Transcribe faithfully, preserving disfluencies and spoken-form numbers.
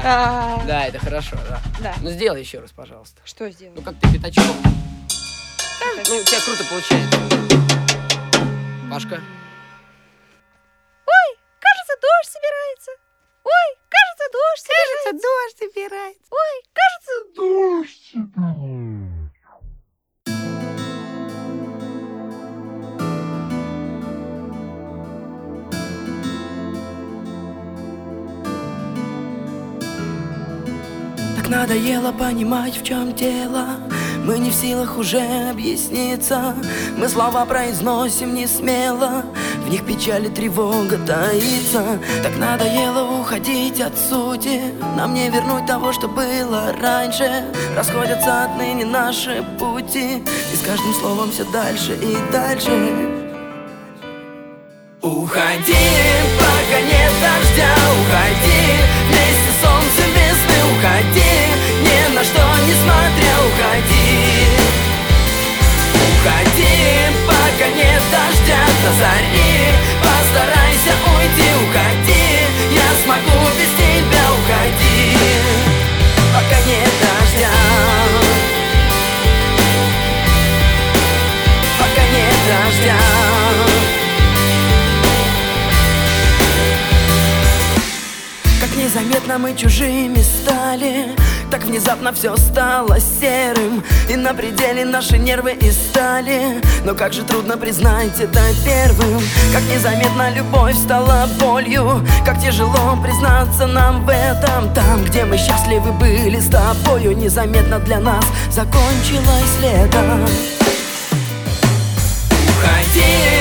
А, Да, это хорошо, да. Да. Ну сделай еще раз, пожалуйста. Что Ну сделать? как ты пятачком. Ну, у тебя круто получается. Пашка. Кажется, дождь собирается. Ой, кажется, дождь собирается. дождь собирается. Ой, кажется, Так надоело понимать, в чем дело. Мы не в силах уже объясниться. Мы слова произносим не смело, в них печаль и тревога таится. Так надоело уходить от сути. Нам не вернуть того, что было раньше. Расходятся отныне наши пути, и с каждым словом все дальше и дальше. Уходи, пока нет дождя. Уходи, вместе с солнцем весны. Уходи, ни на что не смотря. Уходи, уходи, пока нет дождя. До зари постарайся уйти. Уходи, я смогу без тебя. Уходи, пока нет дождя. Пока нет дождя. Незаметно мы чужими стали, так внезапно все стало серым, и на пределе наши нервы и стали. Но как же трудно признать это первым. Как незаметно любовь стала болью, как тяжело признаться нам в этом. Там, где мы счастливы были с тобою, незаметно для нас закончилось лето. Уходи,